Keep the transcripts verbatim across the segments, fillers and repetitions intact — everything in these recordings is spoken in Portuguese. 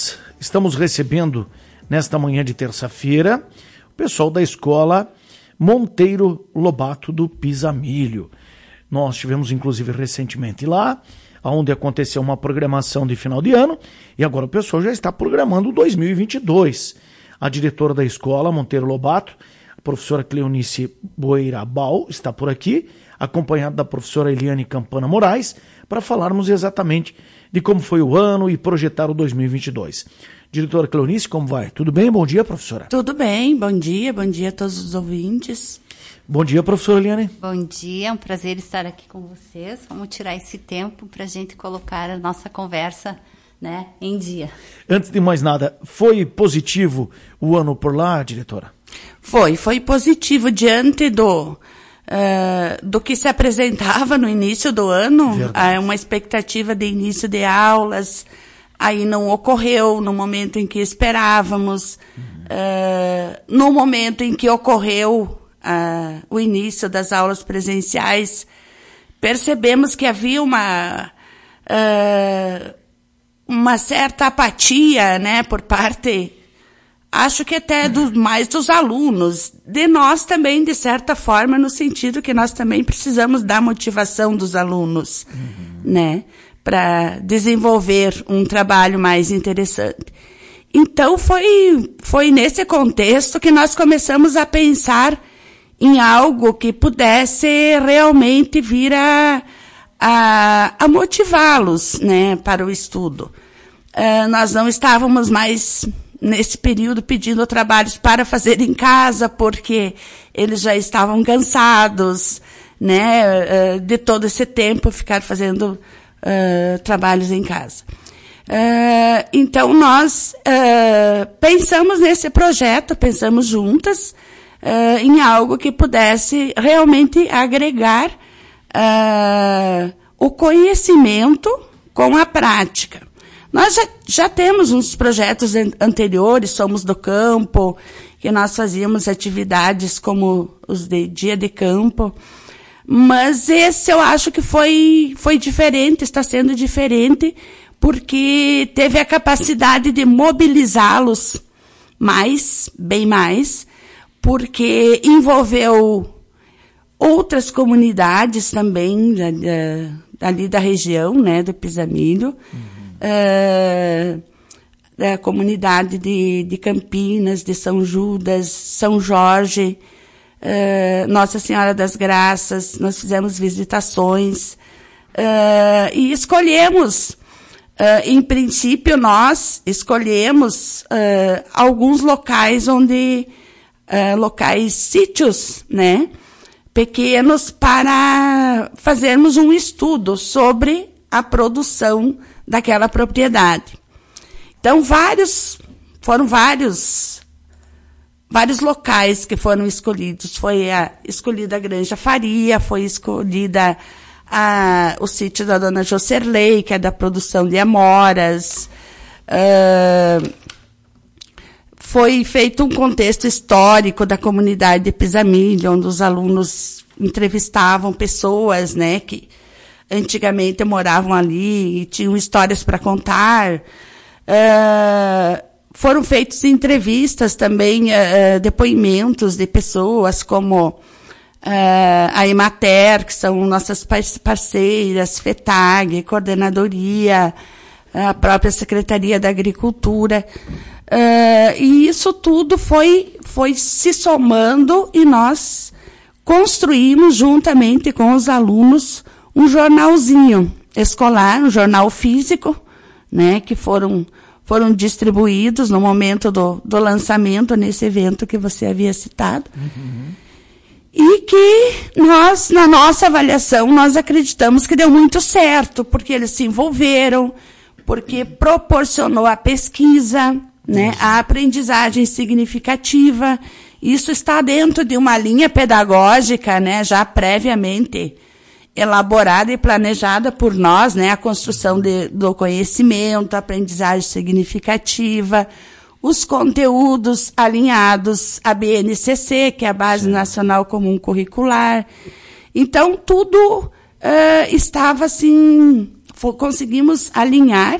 nós estamos recebendo, nesta manhã de terça-feira, o pessoal da escola Monteiro Lobato do Pisamilho. Nós tivemos, inclusive, recentemente lá, onde aconteceu uma programação de final de ano, e agora o pessoal já está programando dois mil e vinte e dois. A diretora da escola, Monteiro Lobato, a professora Cleonice Boirabal, está por aqui, acompanhada da professora Eliane Campana Moraes, para falarmos exatamente de como foi o ano e projetar o dois mil e vinte e dois. Diretora Cleonice, como vai? Tudo bem? Bom dia, professora. Tudo bem, bom dia, bom dia a todos os ouvintes. Bom dia, professora Eliane. Bom dia, é um prazer estar aqui com vocês. Vamos tirar esse tempo para a gente colocar a nossa conversa, né, em dia. Antes de mais nada, foi positivo o ano por lá, diretora? Foi, foi positivo diante do, uh, do que se apresentava no início do ano, uh, uma expectativa de início de aulas, aí não ocorreu no momento em que esperávamos, uhum. uh, no momento em que ocorreu Uh, o início das aulas presenciais, percebemos que havia uma, uh, uma certa apatia, né, por parte, acho que até do, mais dos alunos, de nós também, de certa forma, no sentido que nós também precisamos da motivação dos alunos, uhum. né, para desenvolver um trabalho mais interessante. Então, foi, foi nesse contexto que nós começamos a pensar em algo que pudesse realmente vir a, a, a motivá-los, né, para o estudo. Uh, nós não estávamos mais, nesse período, pedindo trabalhos para fazer em casa, porque eles já estavam cansados, né, uh, de todo esse tempo ficar fazendo uh, trabalhos em casa. Uh, então, nós uh, pensamos nesse projeto, pensamos juntas, Uh, em algo que pudesse realmente agregar uh, o conhecimento com a prática. Nós já, já temos uns projetos anteriores, Somos do Campo, que nós fazíamos atividades como os de dia de campo, mas esse eu acho que foi, foi diferente, está sendo diferente, porque teve a capacidade de mobilizá-los mais, bem mais, porque envolveu outras comunidades também da, da, ali da região, né, do Pisamilho, uhum. uh, da comunidade de, de Campinas, de São Judas, São Jorge, uh, Nossa Senhora das Graças. Nós fizemos visitações uh, e escolhemos, uh, em princípio nós escolhemos uh, alguns locais onde Uh, locais, sítios, né, pequenos, para fazermos um estudo sobre a produção daquela propriedade. Então, vários, foram vários, vários locais que foram escolhidos. Foi a, escolhida a Granja Faria, foi escolhida a, o sítio da Dona Jocerlei, que é da produção de amoras. Uh, Foi feito um contexto histórico da comunidade de Pisamilho, onde os alunos entrevistavam pessoas, né, que antigamente moravam ali e tinham histórias para contar. Uh, foram feitas entrevistas também, uh, depoimentos de pessoas como uh, a Emater, que são nossas parceiras, FETAG, Coordenadoria, a própria Secretaria da Agricultura. Uh, e isso tudo foi, foi se somando e nós construímos, juntamente com os alunos, um jornalzinho escolar, um jornal físico, né, que foram, foram distribuídos no momento do, do lançamento, nesse evento que você havia citado. Uhum. E que nós, na nossa avaliação, nós acreditamos que deu muito certo, porque eles se envolveram, porque proporcionou a pesquisa, né, a aprendizagem significativa. Isso está dentro de uma linha pedagógica, né, já previamente elaborada e planejada por nós, né, a construção de, do conhecimento, a aprendizagem significativa, os conteúdos alinhados à B N C C, que é a Base Sim. Nacional Comum Curricular. Então, tudo uh, estava assim, for, conseguimos alinhar,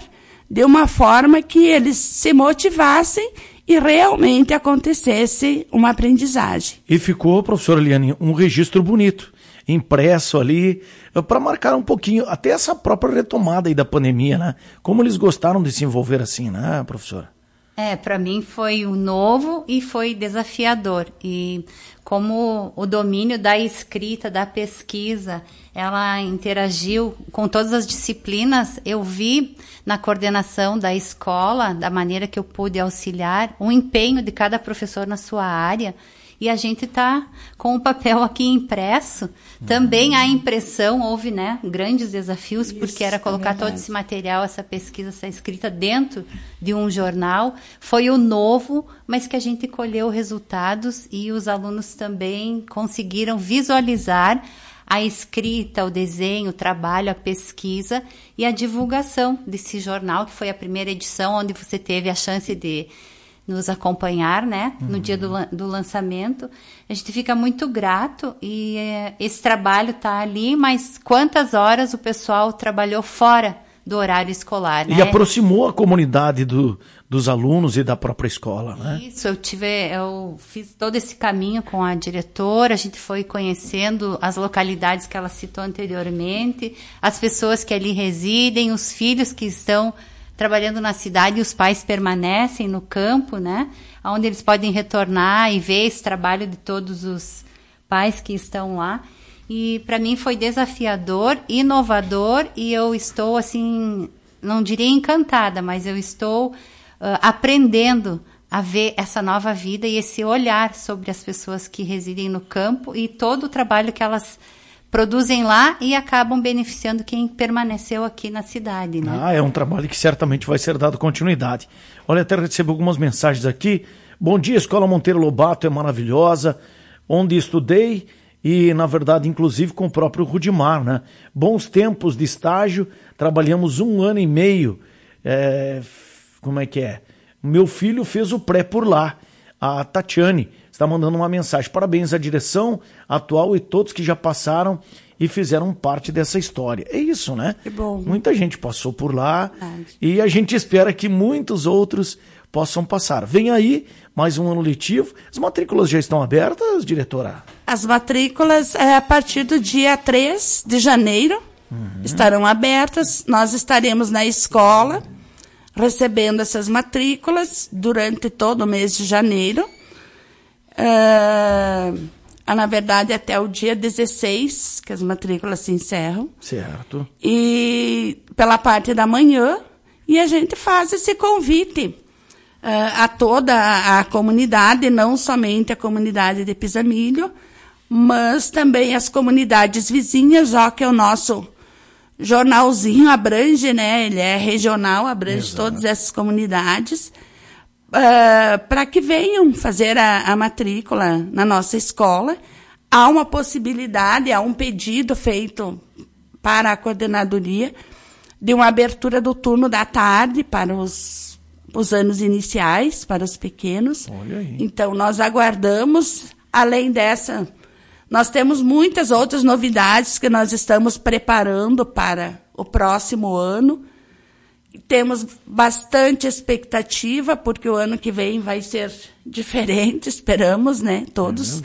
de uma forma que eles se motivassem e realmente acontecesse uma aprendizagem. E ficou, professora Eliane, um registro bonito, impresso ali, para marcar um pouquinho, até essa própria retomada aí da pandemia, né? Como eles gostaram de se envolver assim, né, professora? É, para mim foi um novo e foi desafiador. E como o domínio da escrita, da pesquisa, ela interagiu com todas as disciplinas, eu vi na coordenação da escola, da maneira que eu pude auxiliar, o empenho de cada professor na sua área. E a gente está com o papel aqui impresso. Também a impressão, houve, né, grandes desafios, Isso, porque era colocar é todo esse material, essa pesquisa, essa escrita dentro de um jornal. Foi o novo, mas que a gente colheu resultados e os alunos também conseguiram visualizar a escrita, o desenho, o trabalho, a pesquisa e a divulgação desse jornal, que foi a primeira edição, onde você teve a chance de nos acompanhar, né, uhum. no dia do, do lançamento. A gente fica muito grato e é, esse trabalho está ali, mas quantas horas o pessoal trabalhou fora do horário escolar, né? E aproximou a comunidade do, dos alunos e da própria escola, né? Isso, eu tive, eu fiz todo esse caminho com a diretora, a gente foi conhecendo as localidades que ela citou anteriormente, as pessoas que ali residem, os filhos que estão trabalhando na cidade e os pais permanecem no campo, né? Onde eles podem retornar e ver esse trabalho de todos os pais que estão lá. E para mim foi desafiador, inovador e eu estou, assim, não diria encantada, mas eu estou uh, aprendendo a ver essa nova vida e esse olhar sobre as pessoas que residem no campo e todo o trabalho que elas produzem lá e acabam beneficiando quem permaneceu aqui na cidade, né? Ah, é um trabalho que certamente vai ser dado continuidade. Olha, até recebo algumas mensagens aqui. Bom dia, Escola Monteiro Lobato é maravilhosa, onde estudei e, na verdade, inclusive com o próprio Rudimar, né? Bons tempos de estágio, trabalhamos um ano e meio. É, como é que é? Meu filho fez o pré por lá, a Tatiane está mandando uma mensagem. Parabéns à direção atual e todos que já passaram e fizeram parte dessa história. É isso, né? Que bom. Muita gente passou por lá e a gente espera que muitos outros possam passar. Vem aí mais um ano letivo. As matrículas já estão abertas, diretora? As matrículas, é, a partir do dia três de janeiro, uhum. estarão abertas. Nós estaremos na escola recebendo essas matrículas durante todo o mês de janeiro. Uh, na verdade, até o dia dezesseis, que as matrículas se encerram. Certo. E pela parte da manhã, e a gente faz esse convite uh, a toda a, a comunidade, não somente a comunidade de Pisamilho, mas também as comunidades vizinhas, já que o nosso jornalzinho abrange, né? Ele é regional, abrange Exato. Todas essas comunidades. Uh, para que venham fazer a, a matrícula na nossa escola. Há uma possibilidade, há um pedido feito para a coordenadoria de uma abertura do turno da tarde para os, os anos iniciais, para os pequenos. Olha aí. Então, nós aguardamos, além dessa, nós temos muitas outras novidades que nós estamos preparando para o próximo ano. Temos bastante expectativa, porque o ano que vem vai ser diferente, esperamos, né, todos.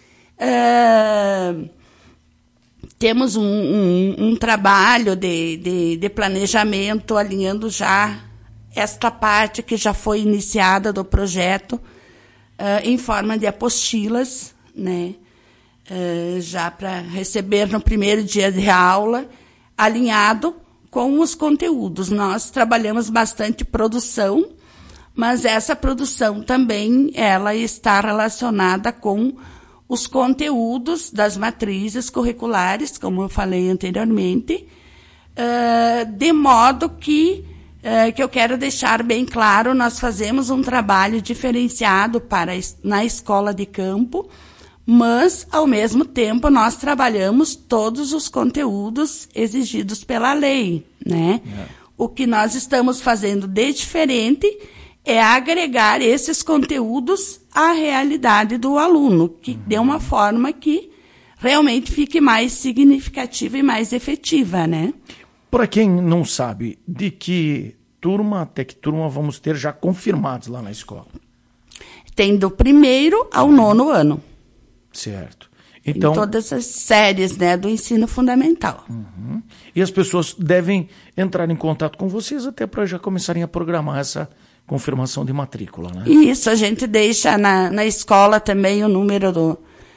É uh, temos um, um, um trabalho de, de, de planejamento, alinhando já esta parte que já foi iniciada do projeto, uh, em forma de apostilas, né, uh, já para receber no primeiro dia de aula, alinhado com os conteúdos. Nós trabalhamos bastante produção, mas essa produção também ela está relacionada com os conteúdos das matrizes curriculares, como eu falei anteriormente, uh, de modo que, uh, que eu quero deixar bem claro, nós fazemos um trabalho diferenciado para, na escola de campo, mas, ao mesmo tempo, nós trabalhamos todos os conteúdos exigidos pela lei, né? É. O que nós estamos fazendo de diferente é agregar esses conteúdos à realidade do aluno, que uhum. de uma forma que realmente fique mais significativa e mais efetiva, né? Para quem não sabe de que turma, até que turma vamos ter já confirmados lá na escola? Tem do primeiro ao nono ano. Certo. Então, em todas as séries, né, do ensino fundamental. Uhum. E as pessoas devem entrar em contato com vocês até para já começarem a programar essa confirmação de matrícula, né? Isso, a gente deixa na, na escola também o número do,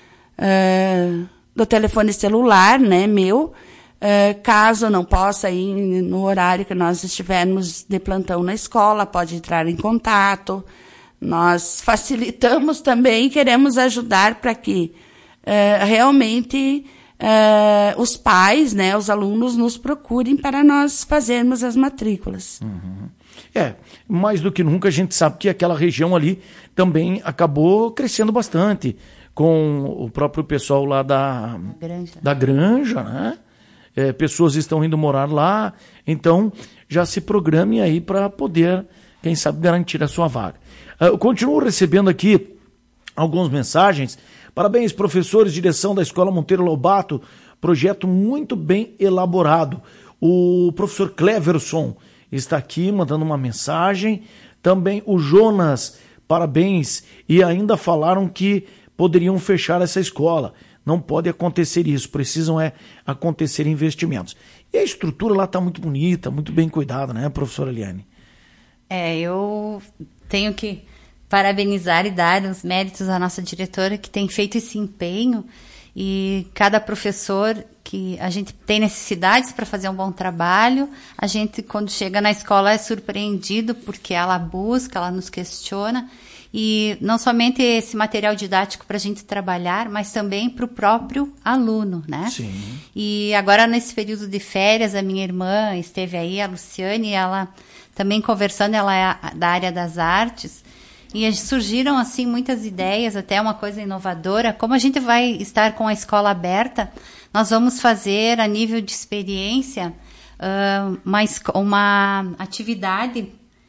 uh, do telefone celular, né, meu, uh, caso não possa ir no horário que nós estivermos de plantão na escola, pode entrar em contato. Nós facilitamos também e queremos ajudar para que uh, realmente uh, os pais, né, os alunos nos procurem para nós fazermos as matrículas. Uhum. É, mais do que nunca a gente sabe que aquela região ali também acabou crescendo bastante com o próprio pessoal lá da granja, da granja, né? É, pessoas estão indo morar lá, então já se programe aí para poder, quem sabe, garantir a sua vaga. Eu continuo recebendo aqui algumas mensagens. Parabéns, professores, direção da Escola Monteiro Lobato, projeto muito bem elaborado. O professor Cleverson está aqui mandando uma mensagem. Também o Jonas, parabéns. E ainda falaram que poderiam fechar essa escola. Não pode acontecer isso, precisam é acontecer investimentos. E a estrutura lá está muito bonita, muito bem cuidada, né, professora Eliane? É, eu tenho que parabenizar e dar os méritos à nossa diretora que tem feito esse empenho, e cada professor que a gente tem necessidades para fazer um bom trabalho, a gente quando chega na escola é surpreendido porque ela busca, ela nos questiona, e não somente esse material didático para a gente trabalhar, mas também para o próprio aluno, né? Sim. E agora nesse período de férias, a minha irmã esteve aí, a Luciane, ela também conversando, ela é da área das artes, e surgiram, assim, muitas ideias, até uma coisa inovadora. Como a gente vai estar com a escola aberta, nós vamos fazer, a nível de experiência, uh, uma, uma atividade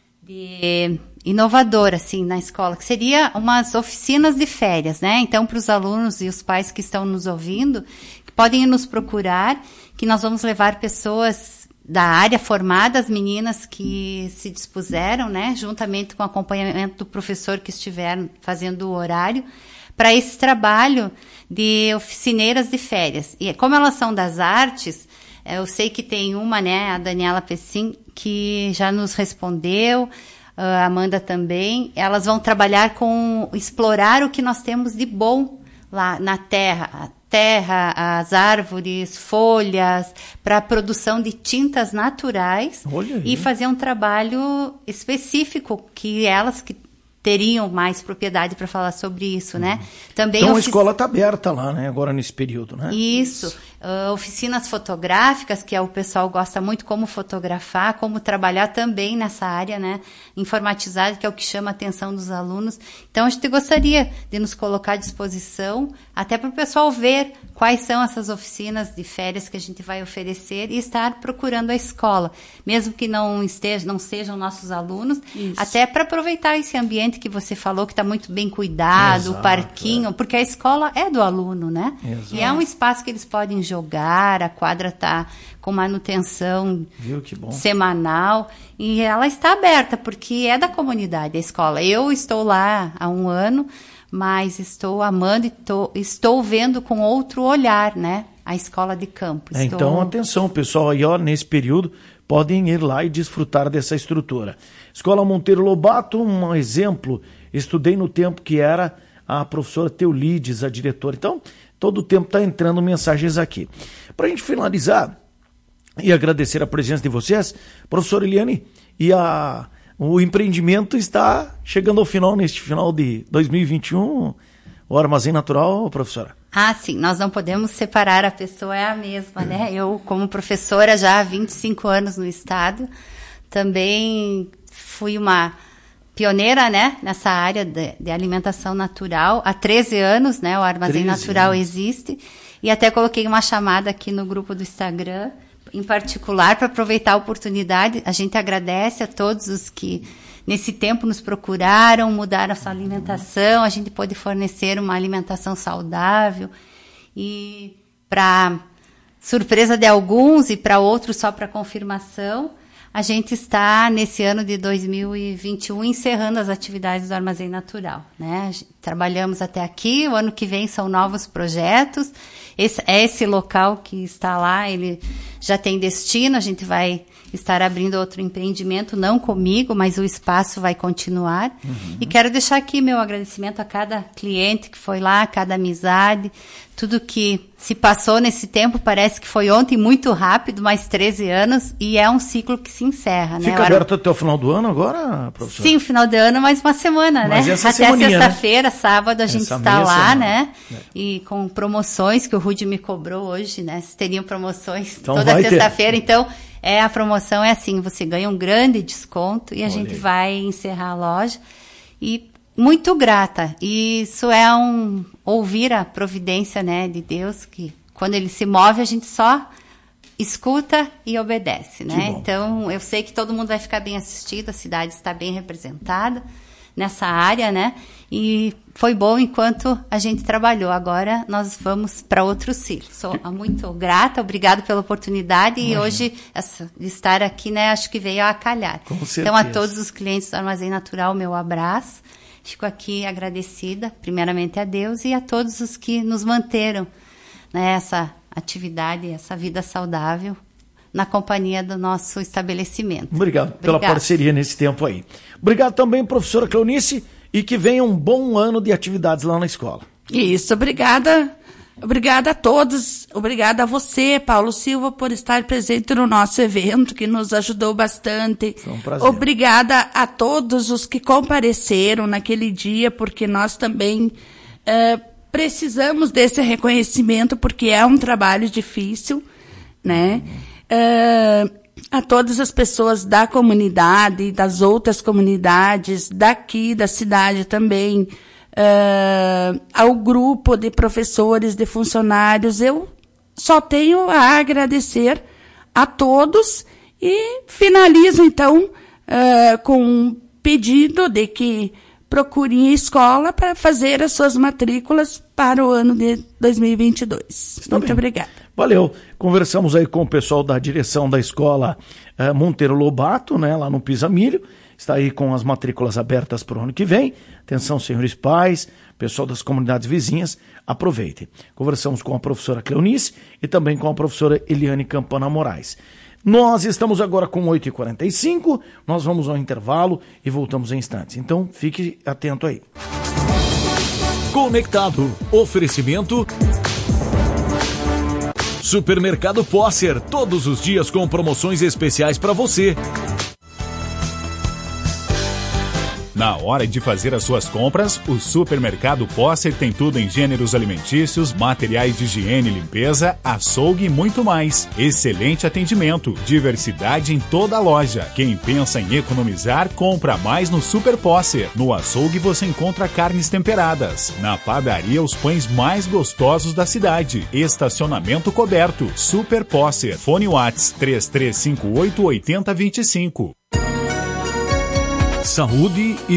de, inovadora, assim, na escola, que seria umas oficinas de férias, né? Então, para os alunos e os pais que estão nos ouvindo, que podem nos procurar, que nós vamos levar pessoas da área formadas, meninas que se dispuseram, né, juntamente com o acompanhamento do professor que estiver fazendo o horário, para esse trabalho de oficineiras de férias. E como elas são das artes, eu sei que tem uma, né, a Daniela Pessim, que já nos respondeu, a Amanda também. Elas vão trabalhar com explorar o que nós temos de bom lá na terra, terra, as árvores, folhas, para a produção de tintas naturais e fazer um trabalho específico que elas que teriam mais propriedade para falar sobre isso, uhum. né? Também então ofic... a escola está aberta lá, né? Agora nesse período, né? Isso. Uh, oficinas fotográficas, que é, o pessoal gosta muito como fotografar, como trabalhar também nessa área, né? Informatizada, que é o que chama a atenção dos alunos. Então, a gente gostaria de nos colocar à disposição, até para o pessoal ver quais são essas oficinas de férias que a gente vai oferecer e estar procurando a escola, mesmo que não esteja, não sejam nossos alunos, Isso. até para aproveitar esse ambiente que você falou, que está muito bem cuidado, Exato, o parquinho, é. porque a escola é do aluno, né? Exato. E é um espaço que eles podem jogar, a quadra está com manutenção Viu, que bom. semanal, e ela está aberta, porque é da comunidade, a escola. Eu estou lá há um ano, mas estou amando e tô, estou vendo com outro olhar, né? A escola de campo. É, estou... Então, atenção, pessoal, aí ó, nesse período, podem ir lá e desfrutar dessa estrutura. Escola Monteiro Lobato, um exemplo, estudei no tempo que era a professora Teulides, a diretora. Então, todo o tempo está entrando mensagens aqui. Para a gente finalizar e agradecer a presença de vocês, professora Eliane, e a, o empreendimento está chegando ao final, neste final de dois mil e vinte e um, o Armazém Natural, professora? Ah, sim, nós não podemos separar, a pessoa é a mesma, né? Eu, como professora já há vinte e cinco anos no estado, também fui uma pioneira, né, nessa área de, de alimentação natural. Há treze anos, né, o Armazém Natural anos. existe. E até coloquei uma chamada aqui no grupo do Instagram, em particular, para aproveitar a oportunidade. A gente agradece a todos os que, nesse tempo, nos procuraram, mudaram a sua alimentação. A gente pôde fornecer uma alimentação saudável. E, para surpresa de alguns e para outros, só para confirmação, a gente está, nesse ano de dois mil e vinte e um, encerrando as atividades do Armazém Natural, né? Trabalhamos até aqui, o ano que vem são novos projetos. Esse, esse local que está lá, ele já tem destino, a gente vai estar abrindo outro empreendimento, não comigo, mas o espaço vai continuar. Uhum. E quero deixar aqui meu agradecimento a cada cliente que foi lá, a cada amizade, tudo que se passou nesse tempo, parece que foi ontem, muito rápido, mais treze anos, e é um ciclo que se encerra. Fica né? aberto até o final do ano agora, professora? Sim, final de ano, mais uma semana, mas né? Essa até sexta-feira, né? sábado, a gente essa está lá, semana. né? É. E com promoções que o Rudy me cobrou hoje, né? Teriam promoções então toda sexta-feira, então... É, a promoção é assim, você ganha um grande desconto e a Olhei. gente vai encerrar a loja. E muito grata. E isso é um ouvir a providência, né, de Deus, que quando ele se move, a gente só escuta e obedece, né? Então, eu sei que todo mundo vai ficar bem assistido, a cidade está bem representada nessa área, né? E foi bom enquanto a gente trabalhou. Agora nós vamos para outro ciclo. Sou muito grata, obrigado pela oportunidade. Imagina. E hoje, essa, de estar aqui, né, acho que veio a calhar. Com certeza. Então, a todos os clientes do Armazém Natural, meu abraço. Fico aqui agradecida, primeiramente a Deus e a todos os que nos manteram nessa, né, atividade, essa vida saudável na companhia do nosso estabelecimento. Obrigado pela Obrigado. parceria nesse tempo aí. Obrigado também, professora Cleonice, e que venha um bom ano de atividades lá na escola. Isso, obrigada. Obrigada a todos. Obrigada a você, Paulo Silva, por estar presente no nosso evento, que nos ajudou bastante. Foi um prazer. Obrigada a todos os que compareceram naquele dia, porque nós também é, precisamos desse reconhecimento, porque é um trabalho difícil, né? É, a todas as pessoas da comunidade, das outras comunidades, daqui da cidade também, uh, ao grupo de professores, de funcionários, eu só tenho a agradecer a todos e finalizo então uh, com um pedido de que procurem a escola para fazer as suas matrículas para o ano de dois mil e vinte e dois. Está Muito bem. Obrigada. Valeu. Conversamos aí com o pessoal da direção da escola uh, Monteiro Lobato, né, lá no Pisamilho. Está aí com as matrículas abertas para o ano que vem. Atenção, senhores pais, pessoal das comunidades vizinhas, aproveitem. Conversamos com a professora Cleonice e também com a professora Eliane Campana Moraes. Nós estamos agora com oito e quarenta e cinco, nós vamos ao intervalo e voltamos em instantes. Então, fique atento aí. Conectado. Oferecimento... Supermercado Posser, todos os dias com promoções especiais para você. Na hora de fazer as suas compras, o Supermercado Posser tem tudo em gêneros alimentícios, materiais de higiene e limpeza, açougue e muito mais. Excelente atendimento, diversidade em toda a loja. Quem pensa em economizar, compra mais no Super Posser. No açougue você encontra carnes temperadas. Na padaria, os pães mais gostosos da cidade. Estacionamento coberto. Super Posser. Fone Whats três três cinco oito, oito zero dois cinco. Saúde e